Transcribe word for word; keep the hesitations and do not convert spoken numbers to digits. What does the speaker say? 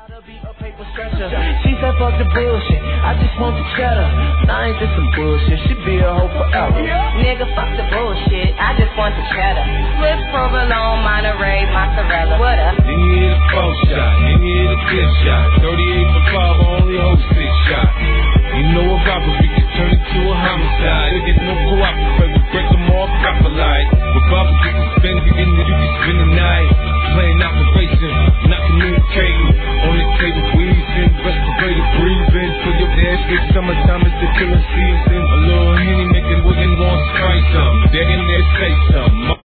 She said fuck the bullshit, I just want the cheddar. Nah, ain't this some bullshit, she be a hoe forever. Nigga, fuck the bullshit, I just want the cheddar. Swiss, provolone, Monterey, mozzarella. What up? Then you hit a four shot, then you hit a fifth shot. thirty-eight for five, I only hold six shots. You know a robbery can turn into a homicide. They get no cooperative, we break them all proper like. With Bobby get suspended, you can spend the night. Playing operation, not communicating. On the table, wheezing, respirator, breathing. For your dance, it's summertime, it's the killing season. A little Henny making women want to try some. They're in